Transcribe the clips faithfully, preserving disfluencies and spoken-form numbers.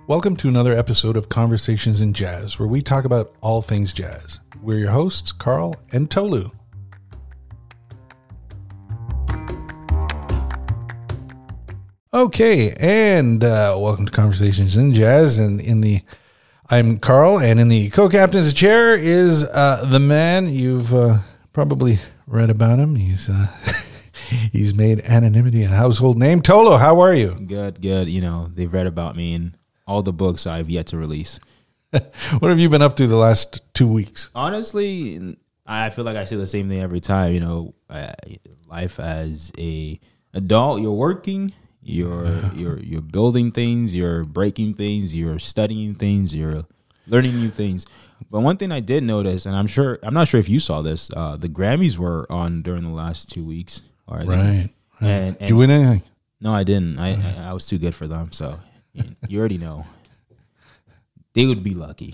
Welcome to another episode of Conversations in Jazz, where we talk about all things jazz. We're your hosts, Carl and Tolu. Okay, and uh, welcome to Conversations in Jazz. And in the, I'm Carl, and in the co-captain's chair is uh, the man you've uh, probably read about him. He's uh, he's made anonymity a household name. Tolu, how are you? Good, good. You know, they've read about me in all the books I've yet to release. What have you been up to the last two weeks? Honestly, I feel like I say the same thing every time. You know, uh, life as a adult, you're working, you're you're you're building things, you're breaking things, you're studying things, you're learning new things. But one thing I did notice, and I'm sure I'm not sure if you saw this, uh, the Grammys were on during the last two weeks. Or Right. right. And, and Did you win anything? No, I didn't. I, I I was too good for them. So you already know. They would be lucky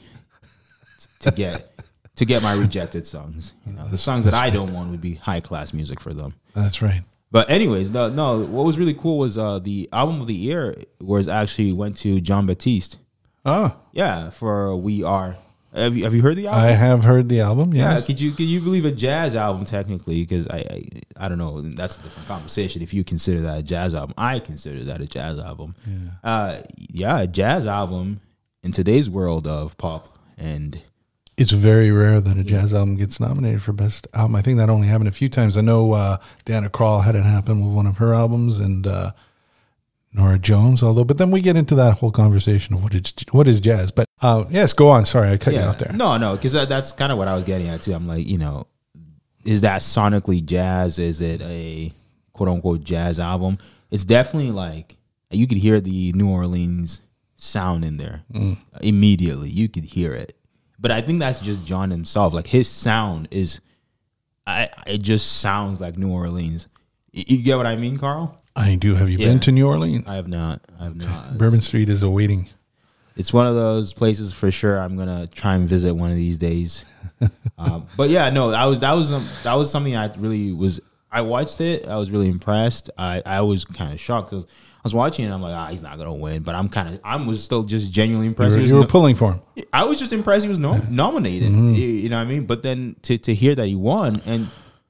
to get to get my rejected songs. You know, the songs that I don't want would be high class music for them. That's right. But anyways, no, no. What was really cool was uh, the album of the year was actually went to Jon Batiste. Oh, Yeah, for We Are. Have you have you heard the album? I have heard the album. Yeah, Yes. could you could you believe a jazz album technically? Because I, I I don't know. That's a different conversation. If you consider that a jazz album, I consider that a jazz album. Yeah. Uh, yeah, a jazz album in today's world of pop, and It's very rare that a jazz album gets nominated for best album. I think that only happened a few times. I know uh, Diana Krall had it happen with one of her albums, and uh, Nora Jones. Although, but then we get into that whole conversation of what is what is jazz. But uh, yes, go on. Sorry, I cut you off there. No, no, because that, that's kind of what I was getting at too. I'm like, you know, is that sonically jazz? Is it a quote unquote jazz album? It's definitely like you could hear the New Orleans sound in there Mm. immediately. You could hear it, but I think that's just John himself. Like his sound is, I it just sounds like New Orleans. You, you get what I mean, Carl? I do. Have you Yeah. been to New Orleans? I have not. I have not. Bourbon Street is awaiting. It's one of those places for sure. I'm gonna try and visit one of these days. um, but yeah, no, that was that was um, that was something I really was. I watched it. I was really impressed. I, I was kind of shocked because I was watching it. And I'm like, ah, he's not gonna win. But I'm kind of I was still just genuinely You impressed. were, He was you were no- pulling for him. I was just impressed. He was no, nominated. Mm-hmm. You, you know what I mean? But then to to hear that he won, and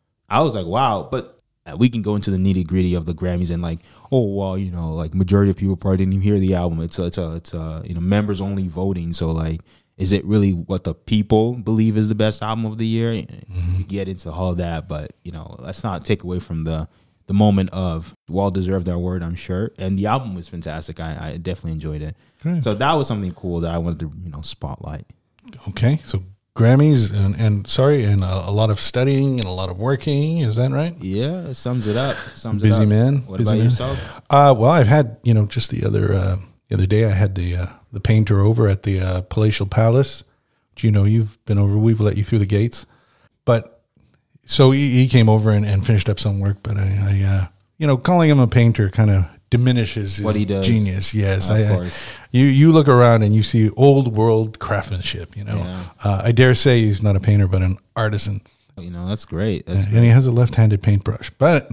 I was like, wow. But we can go into the nitty gritty of the Grammys and like, oh well, you know, like majority of people probably didn't even hear the album. It's a, it's a, it's a, you know, members only voting. So like, is it really what the people believe is the best album of the year? Mm-hmm. You get into all that, but you know, let's not take away from the the moment of well deserved our award, I'm sure. And the album was fantastic. I, I definitely enjoyed it. Great. So that was something cool that I wanted to you know spotlight. Okay, so Grammys and, and sorry, and a, a lot of studying and a lot of working. Is that right? Yeah, it sums it up. Sums Busy it up. man. What Busy about man. yourself? Uh, well, I've had, you know, just the other uh, the other day I had the uh, the painter over at the uh, Palatial Palace, which, you know, you've been over. We've let you through the gates. But so he, he came over and, and finished up some work. But I, I uh, you know, calling him a painter kind of diminishes his What he does. genius. Yes, Of I, I, course. you you look around and you see old world craftsmanship. You know, Yeah. uh, I dare say he's not a painter but an artisan, You know, that's great. That's and he has a left-handed paintbrush. But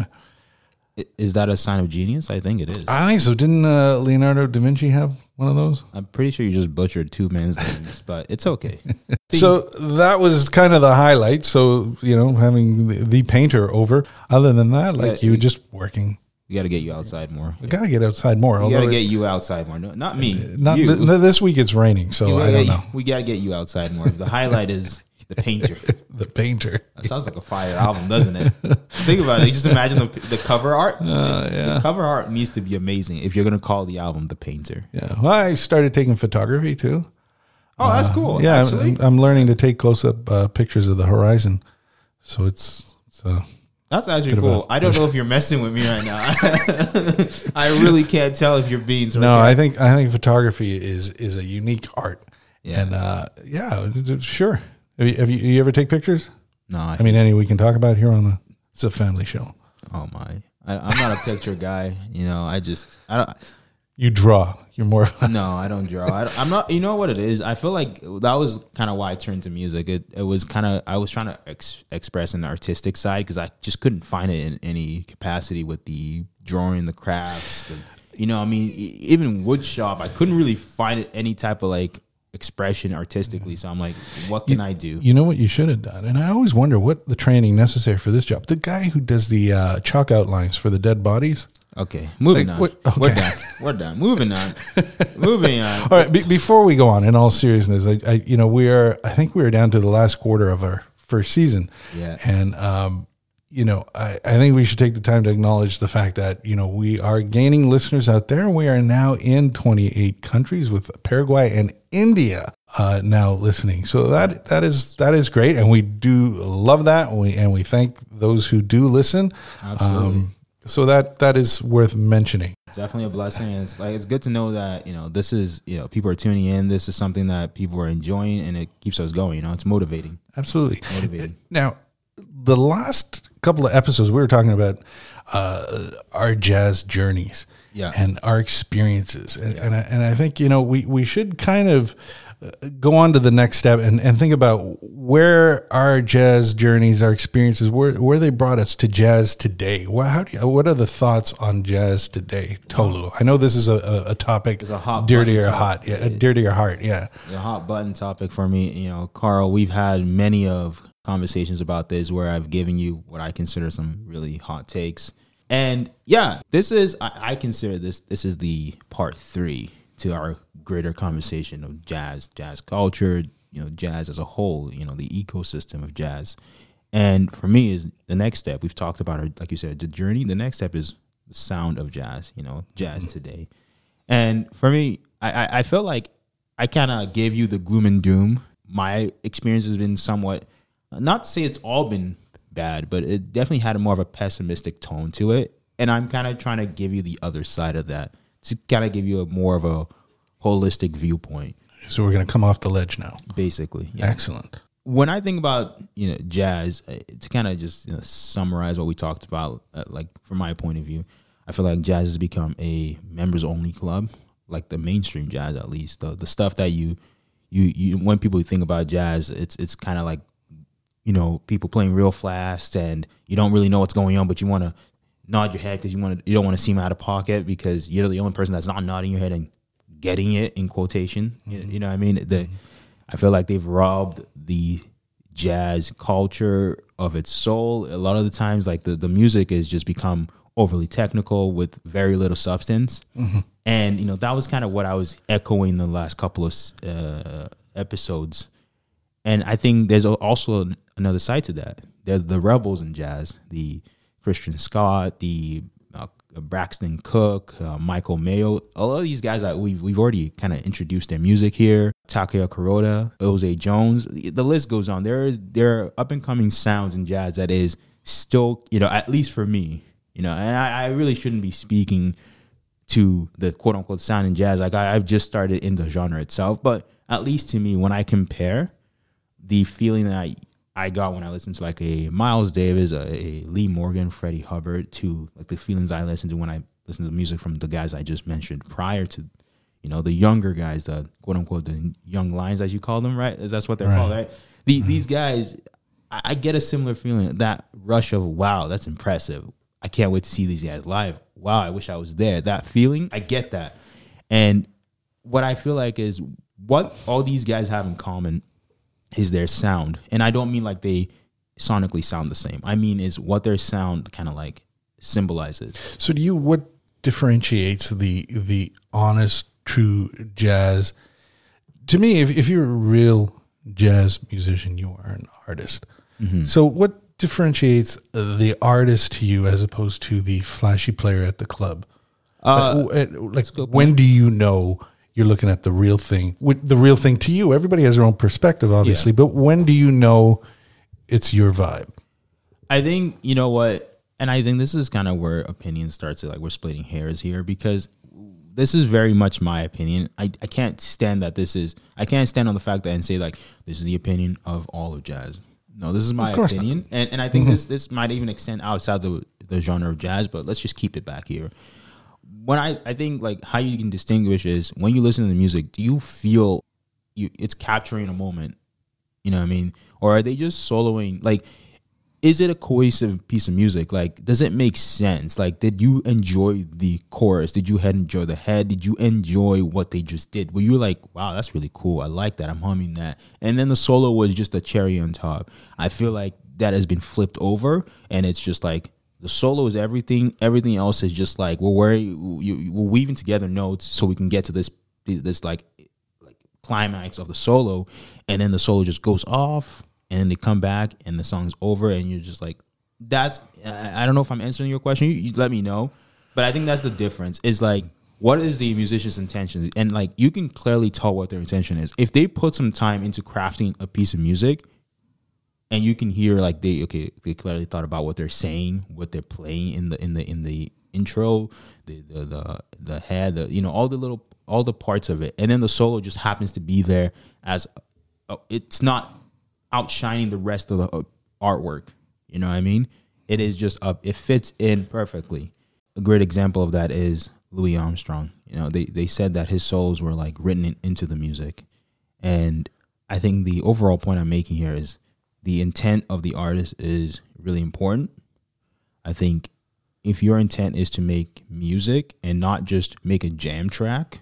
I- Is that a sign of genius? I think it is. I so didn't uh, Leonardo da Vinci have one of those? I'm pretty sure you just butchered two men's names, but it's okay. So that was kind of the highlight. So, you know, having the, the painter over. Other than that, like Yeah, you were you- just working. We got to get you outside more. We got to get outside more. We although got to it- get you outside more. No, not me. not you. th- th- this week it's raining, so You I don't gotta- know. We got to get you outside more. The highlight is the painter. The painter. That sounds like a fire album, doesn't it? Think about it. Just imagine the, the cover art. Uh, yeah. The cover art needs to be amazing if you're going to call the album The Painter. Yeah. Well, I started taking photography too. Oh, that's cool. Yeah, actually. I'm, I'm learning to take close-up uh, pictures of the horizon. So it's, it's uh, That's actually Bit of cool. a- I don't know if you're messing with me right now. I really can't tell if you're being sort no, of I think I think photography is is a unique art. Yeah. And uh, yeah, sure. Have you, have you, you ever take pictures? No, I, I mean, any we can talk about here on the. It's a family show. oh my, I, I'm not a picture guy. You know, I just, I don't. You draw. You're more. No, I don't draw. I don't, I'm not. You know what it is? I feel like that was kind of why I turned to music. It it was kind of I was trying to ex- express an artistic side because I just couldn't find it in any capacity with the drawing, the crafts. The, You know, I mean, e- even woodshop, I couldn't really find it any type of like expression artistically. So I'm like, what can you, I do? You know what you should have done? And I always wonder what the training necessary for this job. The guy who does the uh, chalk outlines for the dead bodies. Okay, moving Like, on. what- okay. We're done. We're done. Moving on. Moving on. All right. Be, before we go on, in all seriousness, I, I, you know, we are. I think we are down to the last quarter of our first season. Yeah. And um, you know, I, I think we should take the time to acknowledge the fact that you know we are gaining listeners out there. We are now in twenty-eight countries with Paraguay and India uh, now listening. So that that is that is great, and we do love that. And we and we thank those who do listen. Absolutely. Um, so that that is worth mentioning. It's definitely a blessing. And it's like it's good to know that, you know, this is, you know, people are tuning in. This is something that people are enjoying, and it keeps us going. You know, it's motivating. Absolutely. Motivating. Now, the last couple of episodes, we were talking about uh, our jazz journeys Yeah. and our experiences. And, and, I, and I think, you know, we, we should kind of uh, go on to the next step and, and think about where our jazz journeys, our experiences, where, where they brought us to jazz today. What, how do you, what are the thoughts on jazz today, Tolu? I know this is a, a, a topic It's a hot dear to button your topic. heart. Yeah, dear to your heart. Yeah. A hot button topic for me. You know, Carl, we've had many of conversations about this where I've given you what I consider some really hot takes. And yeah, this is, I, I consider this, this is the part three to our greater conversation of jazz, jazz culture, you know, jazz as a whole, you know, the ecosystem of jazz. And for me is the next step. We've talked about it, like you said, the journey. The next step is the sound of jazz, you know, jazz mm-hmm. today. And for me, I, I, I felt like I kind of gave you the gloom and doom. My experience has been somewhat, not to say it's all been bad, but it definitely had a more of a pessimistic tone to it. And I'm kind of trying to give you the other side of that to kind of give you a more of a holistic viewpoint. So we're going to come off the ledge now. Basically. Yeah. Excellent. When I think about, you know, jazz, uh, to kind of just, you know, summarize what we talked about, uh, like from my point of view, I feel like jazz has become a members only club, like the mainstream jazz, at least the, the stuff that you, you, you, when people think about jazz, it's, it's kind of like, you know, people playing real fast and you don't really know what's going on, but you want to nod your head because you want to, you don't want to seem out of pocket because you're the only person that's not nodding your head and getting it in quotation. Mm-hmm. You, you know what I mean? The, I feel like they've robbed the jazz culture of its soul. A lot of the times, like the, the music has just become overly technical with very little substance. Mm-hmm. And, you know, that was kind of what I was echoing the last couple of uh, episodes. And I think there's also another side to that. They're the rebels in jazz, the Christian Scott, the uh, Braxton Cook, uh, Michael Mayo. All of these guys that we've we've already kind of introduced their music here. Takeo Kuroda, Jose Jones. The, the list goes on. There there are up and coming sounds in jazz that is still, you know, at least for me, you know, and I, I really shouldn't be speaking to the quote unquote sound in jazz. Like I, I've just started in the genre itself, but at least to me, when I compare the feeling that I, I got when I listened to like a Miles Davis, a, a Lee Morgan, Freddie Hubbard, to like the feelings I listened to when I listened to music from the guys I just mentioned prior to, you know, the younger guys, the quote unquote the young lions as you call them, right? That's what they're right. called, right? The, mm-hmm. These guys, I, I get a similar feeling, that rush of wow, that's impressive. I can't wait to see these guys live. Wow, I wish I was there. That feeling, I get that. And what I feel like is what all these guys have in common is their sound. And I don't mean like they sonically sound the same. I mean is what their sound kind of like symbolizes. So do you, what differentiates the the honest, true jazz? To me, if, if you're a real jazz musician, you are an artist. Mm-hmm. So what differentiates the artist to you as opposed to the flashy player at the club? Uh, like, like when do you know you're looking at the real thing? With the real thing to you, everybody has their own perspective, obviously, yeah. But when do you know it's your vibe? I think, you know what, and I think this is kind of where opinion starts. Like we're splitting hairs here because this is very much my opinion. I, I can't stand that this is, I can't stand on the fact that and say like, this is the opinion of all of jazz. No, this is my opinion. And, and I think mm-hmm. this this might even extend outside the, the genre of jazz, but let's just keep it back here. When I, I think like how you can distinguish is when you listen to the music, do you feel you it's capturing a moment? You know what I mean? Or are they just soloing? Like is it a cohesive piece of music? Like, does it make sense? Like, did you enjoy the chorus? Did you enjoy the head? Did you enjoy what they just did? Were you like, wow, that's really cool. I like that. I'm humming that. And then the solo was just a cherry on top. I feel like that has been flipped over, and it's just like the solo is everything. Everything else is just like, well, we're, we're weaving together notes so we can get to this, this like, like climax of the solo, and then the solo just goes off. And then they come back and the song's over, and you're just like, that's, I don't know if I'm answering your question. You, you let me know. But I think that's the difference. Is like, what is the musician's intention? And like, you can clearly tell what their intention is. If they put some time into crafting a piece of music, and you can hear like they, okay, they clearly thought about what they're saying, what they're playing in the, in the, in the intro, the, the, the, the head, the, you know, all the little, all the parts of it. And then the solo just happens to be there as, uh, it's not outshining the rest of the uh, artwork. You know what I mean? It is just up. It fits in perfectly. A great example of that is Louis Armstrong. You know, they, they said that his solos were like written in, into the music. And I think the overall point I'm making here is the intent of the artist is really important. I think if your intent is to make music and not just make a jam track,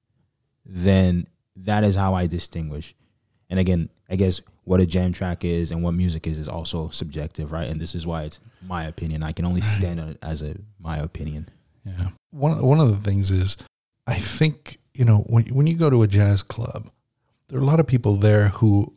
then that is how I distinguish. And again, I guess what a jam track is and what music is is also subjective, right? And this is why it's my opinion. I can only stand on it as a my opinion. Yeah. One one of the things is, I think, you know, when when you go to a jazz club, there are a lot of people there who,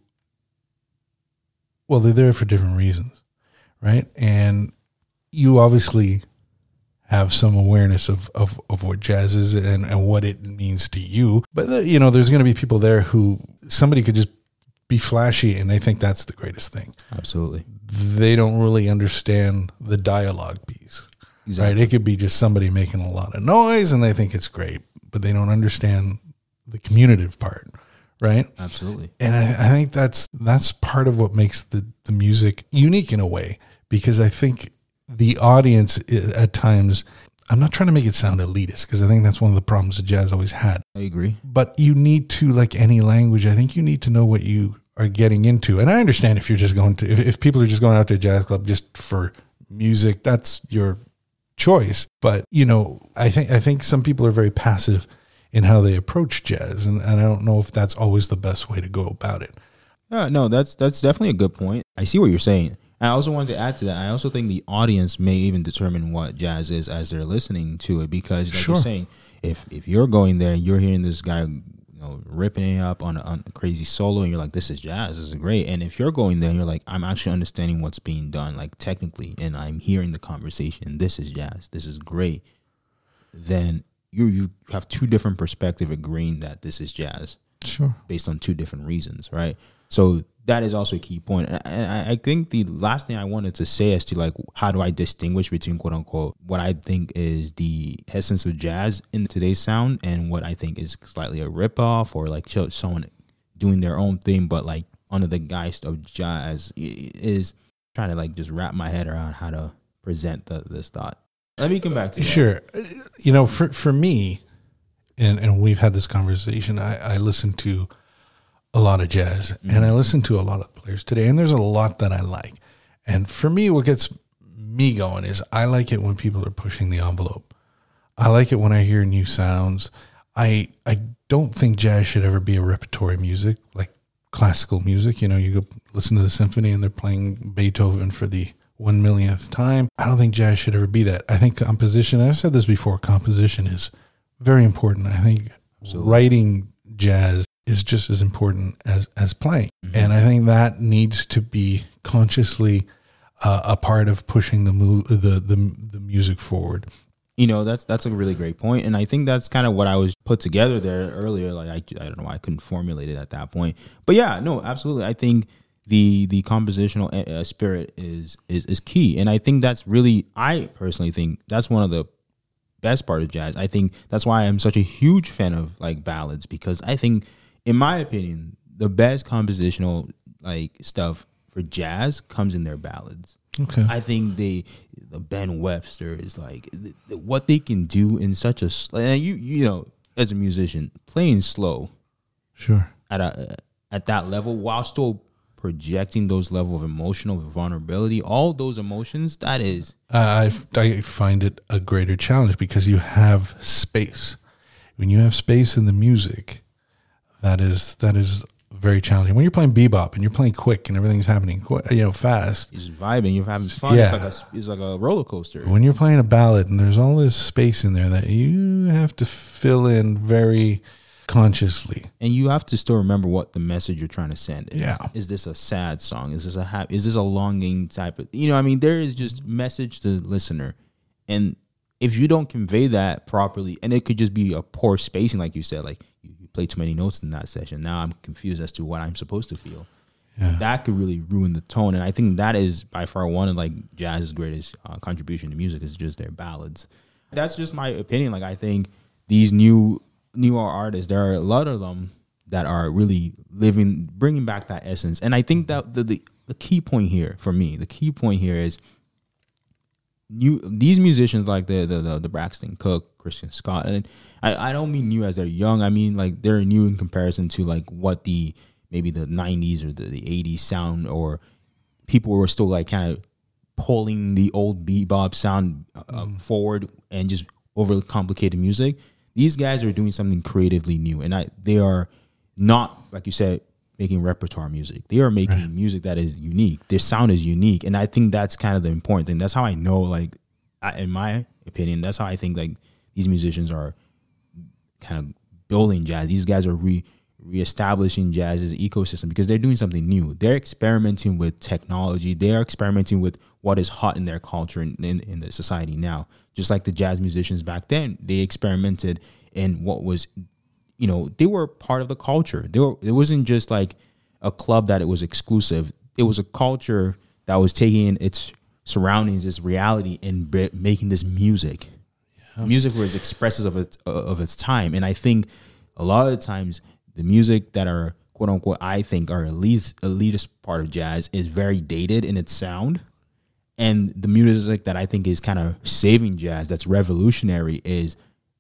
well, they're there for different reasons, right? And you obviously have some awareness of, of, of what jazz is and, and what it means to you. But, you know, there's going to be people there who somebody could just be flashy and they think that's the greatest thing. Absolutely. They don't really understand the dialogue piece. Exactly. Right? It could be just somebody making a lot of noise and they think it's great, but they don't understand the communicative part, right? Absolutely. And I, I think that's that's part of what makes the, the music unique in a way, because I think the audience at times, I'm not trying to make it sound elitist, because I think that's one of the problems that jazz always had. I agree. But you need to, like any language, I think you need to know what you are getting into. And I understand if you're just going to, if, if people are just going out to a jazz club just for music, that's your choice. But, you know, I think, I think some people are very passive in how they approach jazz. And, and I don't know if that's always the best way to go about it. Uh, no, that's, that's definitely a good point. I see what you're saying. I also wanted to add to that, I also think the audience may even determine what jazz is as they're listening to it, because like sure. you're saying, if if you're going there and you're hearing this guy, you know, ripping it up on a, on a crazy solo, and you're like, this is jazz, this is great. And if you're going there and you're like, I'm actually understanding what's being done, like technically, and I'm hearing the conversation, this is jazz, this is great, then you you have two different perspectives agreeing that this is jazz. Sure. Based on two different reasons, right? So that is also a key point. And I think the last thing I wanted to say as to like, how do I distinguish between quote unquote what I think is the essence of jazz in today's sound and what I think is slightly a ripoff, or like someone doing their own thing, but like under the geist of jazz, is trying to like just wrap my head around how to present the, this thought. Let me come back to that. Sure. You know, for, for me, and, and we've had this conversation, I, I listen to a lot of jazz, mm-hmm. and I listen to a lot of players today, and there's a lot that I like. And for me, what gets me going is I like it when people are pushing the envelope. I like it when I hear new sounds. I I don't think jazz should ever be a repertory music, like classical music. You know, you go listen to the symphony and they're playing Beethoven for the one millionth time. I don't think jazz should ever be that. I think composition, I've said this before, composition is very important. I think Absolutely. Writing jazz is just as important as, as playing. Mm-hmm. And I think that needs to be consciously uh, a part of pushing the, move, the the the music forward. You know, that's that's a really great point. And I think that's kind of what I was put together there earlier. Like, I, I don't know why I couldn't formulate it at that point. But yeah, no, absolutely. I think the the compositional uh, spirit is, is is key. And I think that's really, I personally think that's one of the best part of jazz. I think that's why I'm such a huge fan of like ballads, because I think, in my opinion, the best compositional like stuff for jazz comes in their ballads. Okay. I think they, the Ben Webster is like th- th- what they can do in such a and you you know, as a musician playing slow, sure, at a at that level while still projecting those level of emotional vulnerability, all those emotions, that is. Uh, I, I find it a greater challenge because you have space. When you have space in the music, that is that is very challenging. When you're playing bebop and you're playing quick and everything's happening, you know, fast. You're just vibing. You're having fun. Yeah. It's like a it's like a roller coaster. When you're playing a ballad and there's all this space in there that you have to fill in very consciously, and you have to still remember what the message you're trying to send is. Yeah. Is this a sad song? Is this a happy? Is this a longing type of? You know, I mean, there is just message to the listener, and if you don't convey that properly, and it could just be a poor spacing, like you said, like you, you play too many notes in that session. Now I'm confused as to what I'm supposed to feel. Yeah. That could really ruin the tone, and I think that is by far one of like jazz's greatest uh, contribution to music is just their ballads. That's just my opinion. Like I think these new newer artists, there are a lot of them that are really living, bringing back that essence. And I think that the the, the key point here for me, the key point here is new these musicians like the the the, the Braxton Cook, Christian Scott, and I, I don't mean new as they're young. I mean like they're new in comparison to like what the maybe the nineties or the, the eighties sound, or people were still like kind of pulling the old bebop sound uh, mm. forward and just overly complicated music. These guys are doing something creatively new, and I they are not, like you said, making repertoire music. They are making right. music that is unique. Their sound is unique, and I think that's kind of the important thing. That's how I know, like, I, in my opinion, that's how I think like these musicians are kind of building jazz. These guys are re reestablishing jazz as an ecosystem because they're doing something new. They're experimenting with technology. They are experimenting with what is hot in their culture and in, in, in the society now. Just like the jazz musicians back then, they experimented in what was, you know, they were part of the culture. They were, it wasn't just like a club that it was exclusive. It was a culture that was taking its surroundings, its reality, and b- making this music. Yeah. Music was expressive of its, of its time. And I think a lot of the times the music that are, quote unquote, I think are elite, elitist part of jazz is very dated in its sound. And the music that I think is kind of saving jazz, that's revolutionary, is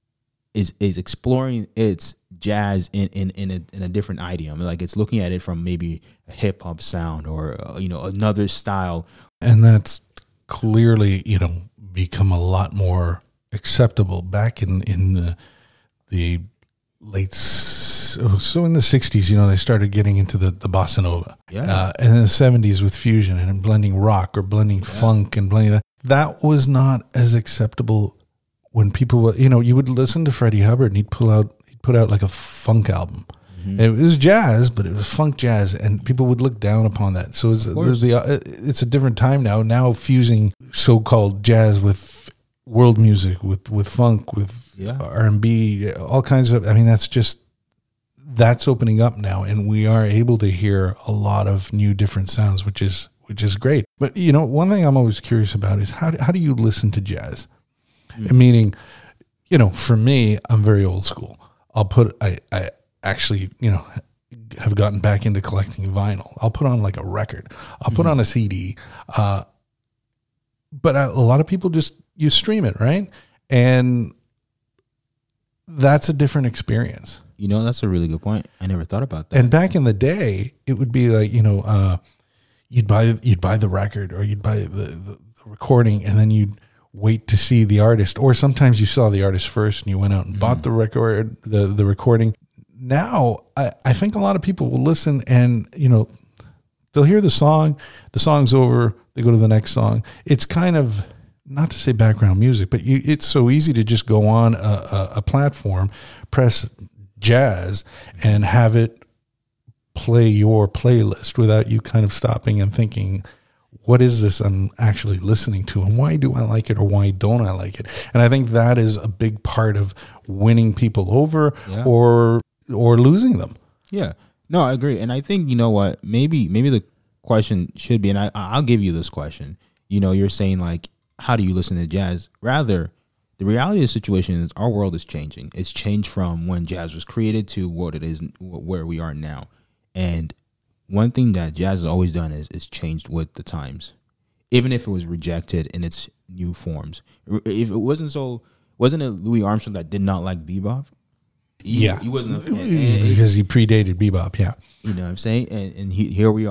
is is exploring its jazz in in in a, in a different idiom. Like it's looking at it from maybe a hip hop sound or uh, you know another style. And that's clearly you know become a lot more acceptable. Back in in the the late so in the sixties, you know, they started getting into the, the bossa nova. Yeah. Uh, and in the seventies with fusion and blending rock or blending yeah. funk and blending that. That was not as acceptable when people were, you know, you would listen to Freddie Hubbard and he'd pull out, he'd put out like a funk album. Mm-hmm. It was jazz, but it was funk jazz, and people would look down upon that. So it's, the, the, it's a different time now. Now fusing so-called jazz with world music, with, with funk, with yeah. R and B, all kinds of, I mean, that's just, that's opening up now, and we are able to hear a lot of new different sounds, which is, which is great. But, you know, one thing I'm always curious about is how, how do you listen to jazz? Mm-hmm. Meaning, you know, for me, I'm very old school. I'll put, I, I actually, you know, have gotten back into collecting vinyl. I'll put on like a record. I'll mm-hmm. put on a C D. Uh, but a lot of people just, you stream it, right? And that's a different experience. You know, that's a really good point. I never thought about that. And back in the day, it would be like, you know, uh, you'd buy you'd buy the record or you'd buy the, the, the recording, and then you'd wait to see the artist. Or sometimes you saw the artist first and you went out and mm-hmm. bought the record, the, the recording. Now, I, I think a lot of people will listen and, you know, they'll hear the song, the song's over, they go to the next song. It's kind of, not to say background music, but you, it's so easy to just go on a, a, a platform, press jazz, and have it play your playlist without you kind of stopping and thinking, what is this I'm actually listening to, and why do I like it, or why don't I like it? And I think that is a big part of winning people over yeah. or or losing them. Yeah. No, I agree. And I think, you know what, maybe maybe the question should be, and I, I'll give you this question. You know, you're saying like, how do you listen to jazz? Rather, the reality of the situation is our world is changing. It's changed from when jazz was created to what it is, where we are now. And one thing that jazz has always done is, is changed with the times, even if it was rejected in its new forms. If it wasn't so, wasn't it Louis Armstrong that did not like bebop? He, yeah. He wasn't a fan. Because he predated bebop, yeah. You know what I'm saying? And, and he, here we are.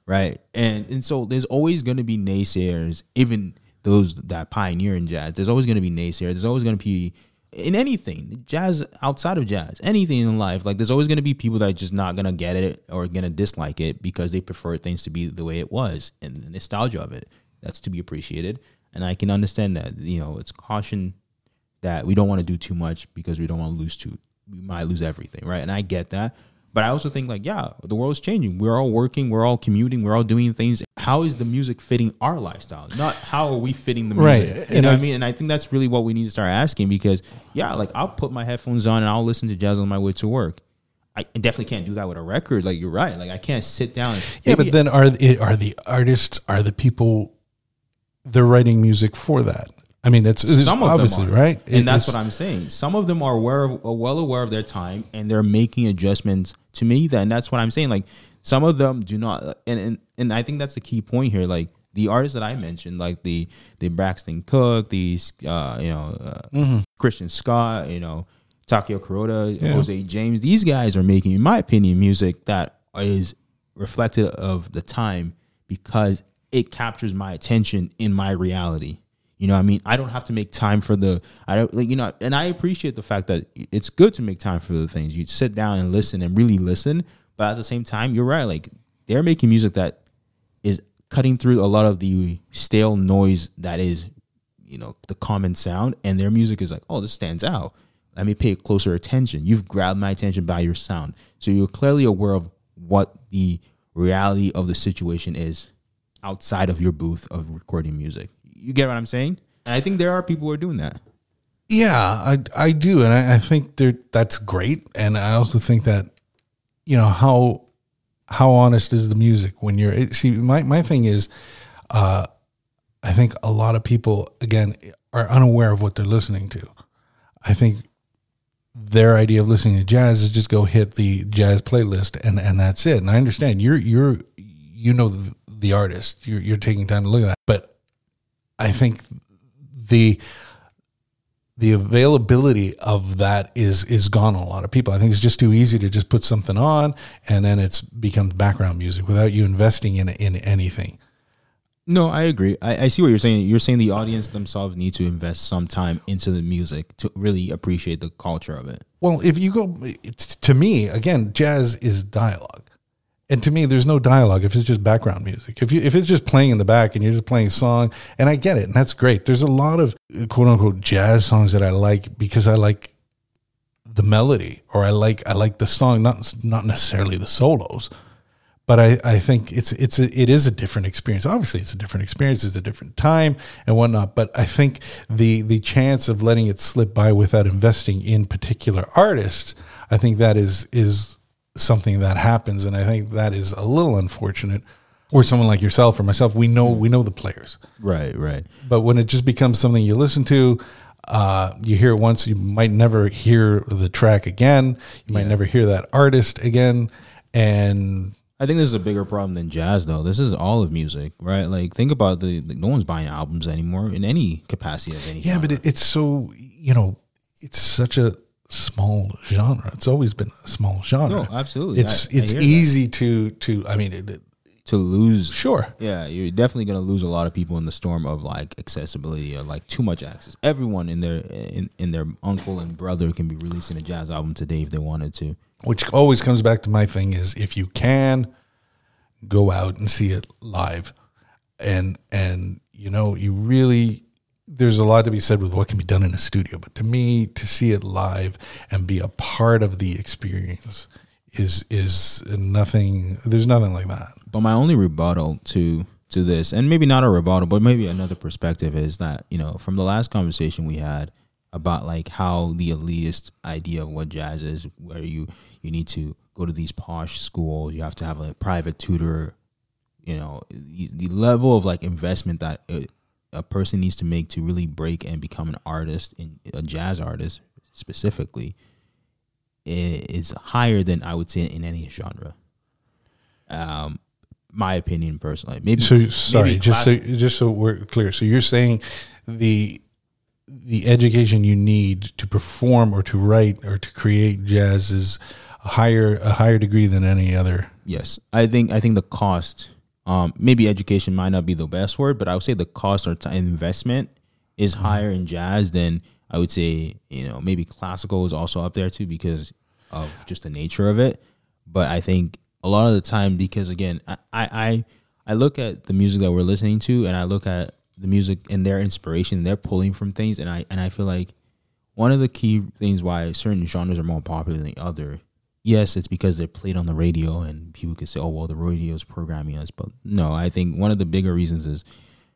right? And and so there's always going to be naysayers, even those that pioneer in jazz. There's always going to be naysayers. There's always going to be in anything, jazz, outside of jazz, anything in life. Like there's always going to be people that are just not going to get it or going to dislike it because they prefer things to be the way it was and the nostalgia of it. That's to be appreciated. And I can understand that, you know, it's caution that we don't want to do too much because we don't want to lose too, we might lose everything, right? And I get that. But I also think like, yeah, the world's changing. We're all working. We're all commuting. We're all doing things. How is the music fitting our lifestyle? Not how are we fitting the music? Right. You And know I- what I mean? And I think that's really what we need to start asking because, yeah, like I'll put my headphones on and I'll listen to jazz on my way to work. I definitely can't do that with a record. Like you're right. Like I can't sit down. And Yeah, maybe- but then are the, are the artists, are the people, they're writing music for that? I mean, it's, it's some of obviously, them are, right? and that's It's- what I'm saying. Some of them are aware of, are well aware of their time, and they're making adjustments to me. Then that's what I'm saying. Like some of them do not, and and and I think that's the key point here. Like the artists that I mentioned, like the the Braxton Cook, the uh, you know uh, Mm-hmm. Christian Scott, you know Takeo Kuroda, Yeah. Jose James. These guys are making, in my opinion, music that is reflective of the time because it captures my attention in my reality. You know what I mean? I don't have to make time for the, I don't like, you know, and I appreciate the fact that it's good to make time for the things. You sit down and listen and really listen. But at the same time, you're right. Like they're making music that is cutting through a lot of the stale noise that is, you know, the common sound. And their music is like, oh, this stands out. Let me pay closer attention. You've grabbed my attention by your sound. So you're clearly aware of what the reality of the situation is outside of your booth of recording music. You get what I'm saying? And I think there are people who are doing that. Yeah, I I do, and I, I think there that's great. And I also think that, you know, how how honest is the music when you're it, see my my thing is, uh, I think a lot of people again are unaware of what they're listening to. I think their idea of listening to jazz is just go hit the jazz playlist and and that's it. And I understand you're you're you know the, the artist, you're you're taking time to look at that, but I think the the availability of that is is gone on a lot of people. I think it's just too easy to just put something on and then it's becomes background music without you investing in in anything. No, I agree. I, I see what you're saying. You're saying the audience themselves need to invest some time into the music to really appreciate the culture of it. Well, if you go it's, to me again, jazz is dialogue. And to me, there's no dialogue if it's just background music. If you if it's just playing in the back and you're just playing a song, and I get it, and that's great. There's a lot of quote unquote jazz songs that I like because I like the melody or I like I like the song, not not necessarily the solos. But I, I think it's it's a, it is a different experience. Obviously, it's a different experience. It's a different time and whatnot. But I think the the chance of letting it slip by without investing in particular artists, I think that is is. something that happens, and I think that is a little unfortunate. Or someone like yourself or myself, we know we know the players, Right, right. but when it just becomes something you listen to, uh, you hear it once, you might never hear the track again. You might Yeah. never hear that artist again, and I think this is a bigger problem than jazz, though. This is all of music, right? Like, think about the, like, no one's buying albums anymore in any capacity of any. yeah, but genre. it, it's so you know, it's such a small genre. It's always been a small genre. No, absolutely. It's I- I it's hear that. easy to to. I mean, it, it- to lose. sure. Yeah, you're definitely gonna lose a lot of people in the storm of like accessibility or like too much access. Everyone in their in, in their uncle and brother can be releasing a jazz album today if they wanted to. Which always comes back to my thing is if you can go out and see it live, and and you know you really there's a lot to be said with what can be done in a studio, but to me to see it live and be a part of the experience is is nothing. There's nothing like that. But my only rebuttal to to this, and maybe not a rebuttal, but maybe another perspective is that, you know, from the last conversation we had about like how the elitist idea of what jazz is, where you you need to go to these posh schools, you have to have a private tutor, you know, the, the level of like investment that a, a person needs to make to really break and become an artist, in a jazz artist specifically, is higher than I would say in any genre. Um, my opinion personally. Maybe So sorry, maybe just so class- just so we're clear. So you're saying the the education you need to perform or to write or to create jazz is a higher a higher degree than any other. yes, I think I think the cost Um, maybe education might not be the best word, but I would say the cost or time investment is Mm-hmm. higher in jazz than I would say, you know, maybe classical is also up there too because of just the nature of it. But I think a lot of the time, because again, I, I, I look at the music that we're listening to and I look at the music and their inspiration, they're pulling from things. And I, and I feel like one of the key things why certain genres are more popular than other, yes, it's because they're played on the radio and people could say, oh, well, the radio is programming us. But no, I think one of the bigger reasons is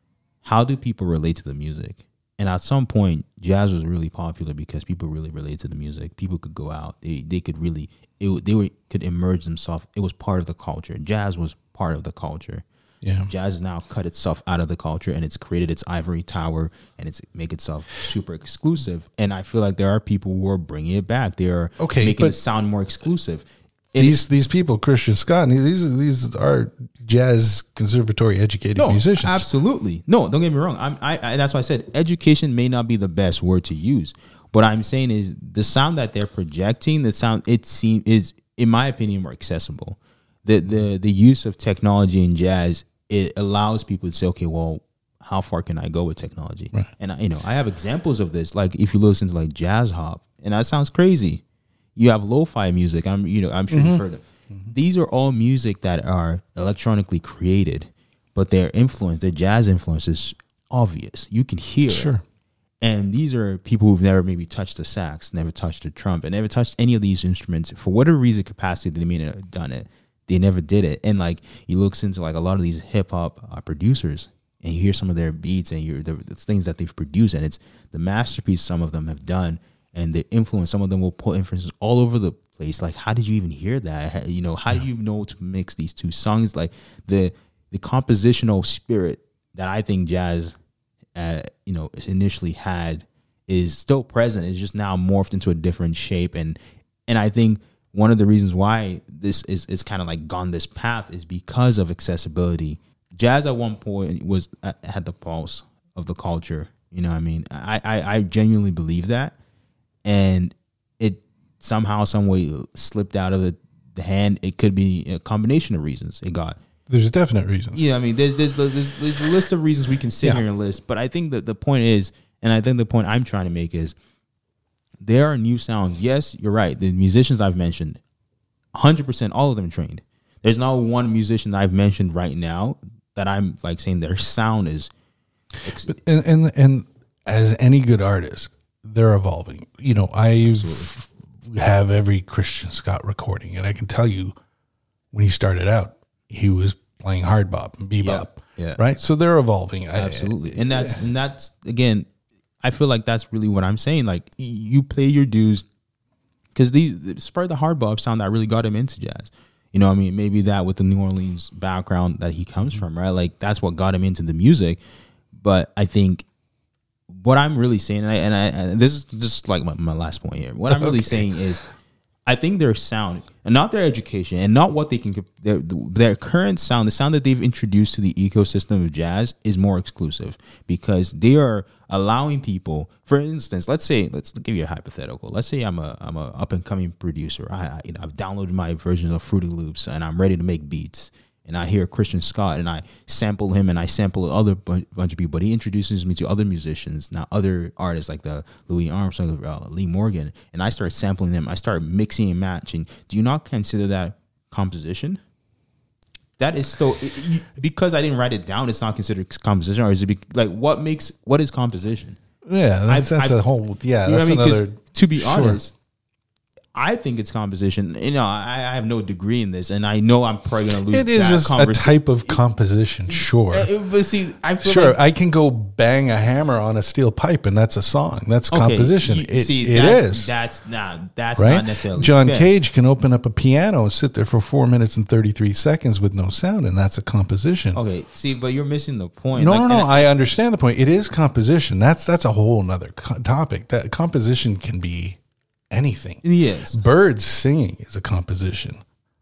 how do people relate to the music? And at some point, jazz was really popular because people really relate to the music. People could go out. They they could really, it, they were, could immerse themselves. It was part of the culture. Jazz was part of the culture. Yeah. Jazz has now cut itself out of the culture and it's created its ivory tower and it's make itself super exclusive. And I feel like there are people who are bringing it back. They are Okay, making but- it sound more exclusive. And These these people, Christian Scott, these these are jazz conservatory educated no, musicians. absolutely. No, don't get me wrong. I'm, I, I, that's why I said education may not be the best word to use. What I'm saying is the sound that they're projecting, the sound it seems is, in my opinion, more accessible. The the the use of technology in jazz, it allows people to say, okay, well, how far can I go with technology? Right. And I, you know, I have examples of this. Like if you listen to like jazz hop, and that sounds crazy. You have lo-fi music. I'm, you know, I'm sure Mm-hmm. you've heard of. These are all music that are electronically created, but their influence, their jazz influence is obvious. You can hear it. Sure. And these are people who've never maybe touched the sax, never touched the trumpet, never touched any of these instruments. For whatever reason, capacity, they may not have done it. They never did it. And like you look into like a lot of these hip hop uh, producers, and you hear some of their beats and you the, the things that they've produced, and it's the masterpiece some of them have done, and the influence. Some of them will put influences all over the place. Like, how did you even hear that? How, you know, how do you know to mix these two songs? Like the the compositional spirit that I think jazz, uh, you know, initially had is still present. It's just now morphed into a different shape, and and I think one of the reasons why this is is kind of like gone this path is because of accessibility. Jazz at one point was uh, had the pulse of the culture. You know what I mean? I, I, I genuinely believe that. And it somehow, some way slipped out of the, the hand. It could be a combination of reasons it got. There's a definite reason. Yeah, I mean, there's there's there's, there's a list of reasons we can sit Yeah. here and list. But I think that the point is, and I think the point I'm trying to make is, there are new sounds. Yes, you're right. The musicians I've mentioned, one hundred percent, all of them trained. There's not one musician that I've mentioned right now that I'm like saying their sound is. Ex- But and, and and as any good artist, they're evolving. You know, I have every Christian Scott recording, and I can tell you when he started out, he was playing hard bop and bebop, Yeah, yeah. right? So they're evolving. Absolutely, and that's and that's again, I feel like that's really what I'm saying. Like y- you play your dues, because these it's part of the hard bop sound that really got him into jazz. You know, what I mean, maybe that with the New Orleans background that he comes from, right? Like that's what got him into the music. But I think what I'm really saying, and, I, and, I, and this is just like my, my last point here. What I'm really Okay. saying is, I think their sound, and not their education, and not what they can, their, their current sound, the sound that they've introduced to the ecosystem of jazz is more exclusive because they are allowing people. For instance, let's say, let's give you a hypothetical. Let's say I'm a I'm a up and coming producer. I, I you know I've downloaded my version of Fruity Loops and I'm ready to make beats. And I hear Christian Scott and I sample him and I sample other bunch, bunch of people. But he introduces me to other musicians, now other artists like the Louis Armstrong, uh, Lee Morgan. And I start sampling them. I start mixing and matching. Do you not consider that composition? That is still, it, you, because I didn't write it down, it's not considered composition? Or is it be, like, what makes, what is composition? Yeah, that's, I've- that's I've- a whole, yeah, You know that's what I mean? 'Cause another. to be sure. honest, I think it's composition. You know, I, I have no degree in this, and I know I'm probably going to lose It is that just a conversation. type of composition, sure. Uh, But see, I feel Sure, like, I can go bang a hammer on a steel pipe, and that's a song. That's okay, composition. you- it see, it that- is, That's not. That's right? not necessarily. John fair. Cage can open up a piano and sit there for four minutes and thirty-three seconds with no sound, and that's a composition. Okay, see, but you're missing the point. No, Like, no, no. and I understand the point. It is composition. That's that's a whole nother co- topic. That composition can be anything. Yes, Birds singing is a composition.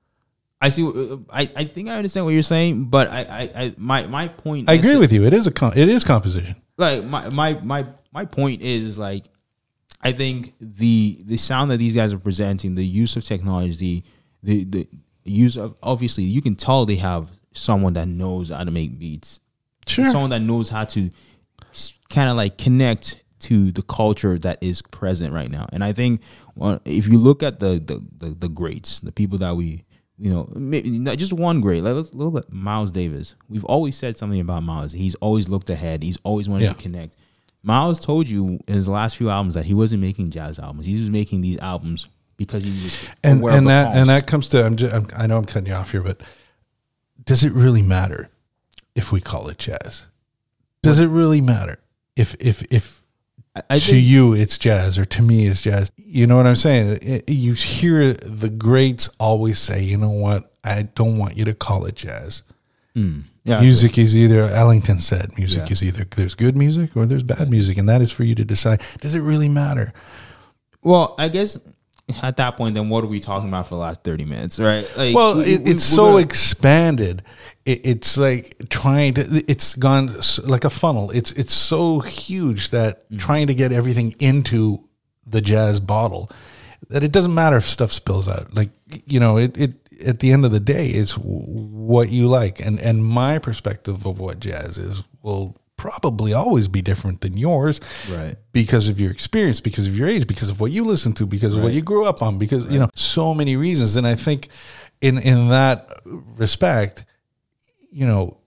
I see. uh, I, I think I understand what you're saying, but I, I, I my my point. I agree with you. It is a com- it is composition. Like my my my my point is, is like, I think the the sound that these guys are presenting, the use of technology, the the use of, obviously you can tell they have someone that knows how to make beats. Sure. Someone that knows how to kind of like connect to the culture that is present right now. And I think well, if you look at the, the the the greats, the people that we, you know, maybe not just one great. Like, let's look at Miles Davis. We've always said something about Miles. He's always looked ahead. He's always wanted Yeah. to connect. Miles told you in his last few albums that he wasn't making jazz albums. He was making these albums because he was and aware of and the that pulse. and that comes to I'm, just, I'm I know I'm cutting you off here, but does it really matter if we call it jazz? Does it really matter if if if I, I to think, you it's jazz or to me it's jazz? You know what I'm saying? It, you hear the greats always say, you know what? I don't want you to call it jazz. mm, yeah, Music is either, Ellington said, music Yeah. is either there's good music or there's bad music, and that is for you to decide. Does it really matter? Well, I guess at that point, then what are we talking about for the last thirty minutes, right? Like, Well, we- it, we- it's we're so gonna- expanded. It, it's like trying to. It's gone s- like a funnel. It's it's so huge that Mm-hmm. trying to get everything into the jazz bottle, that it doesn't matter if stuff spills out. Like, you know, it it at the end of the day, it's w- what you like, and and my perspective of what jazz is will probably always be different than yours, Right. because of your experience, because of your age, because of what you listen to, because of what Right. you grew up on, because you know, so many reasons. And I think in in that respect, you know,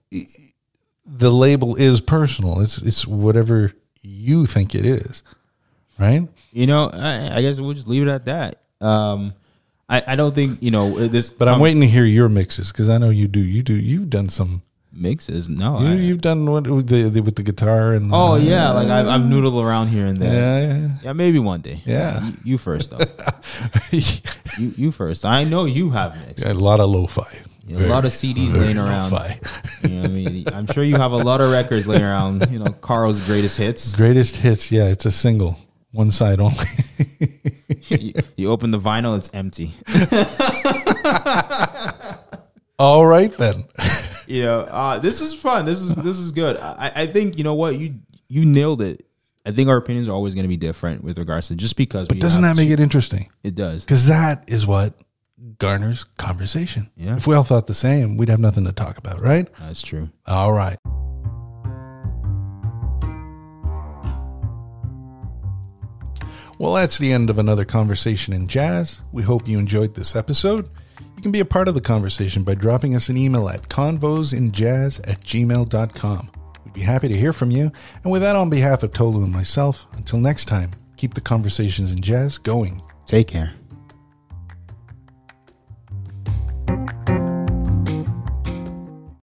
the label is personal. It's it's whatever you think it is, right? You know, I, I guess we'll just leave it at that. Um, I, I don't think, you know, this. But I'm um, waiting to hear your mixes, because I know you do. You do. You've done some. Mixes. No. You, I, you've done what with the, the with the guitar and. oh, yeah. Like, I've, I've noodled around here and there. Yeah, yeah, Yeah, maybe one day. Yeah. You, you first, though. yeah. you, you first. I know you have mixes. A lot of lo-fi. A lot of C Ds very laying around. lo-fi. You know what I mean? I'm sure you have a lot of records laying around. You know, Carl's greatest hits. Greatest hits. Yeah, it's a single, one side only. you, you open the vinyl, it's empty. All right then. You know, uh, this is fun. This is this is good. I, I think you know what you you nailed it. I think our opinions are always going to be different with regards to just because. But doesn't that make it interesting? It does. Because that is what garners conversation. Yeah. If we all thought the same, we'd have nothing to talk about, right? That's true. All right. Well, that's the end of another conversation in jazz. We hope you enjoyed this episode. You can be a part of the conversation by dropping us an email at convosinjazz at gmail dot com. We'd be happy to hear from you. And with that, on behalf of Tolu and myself, until next time, keep the conversations in jazz going. Take care.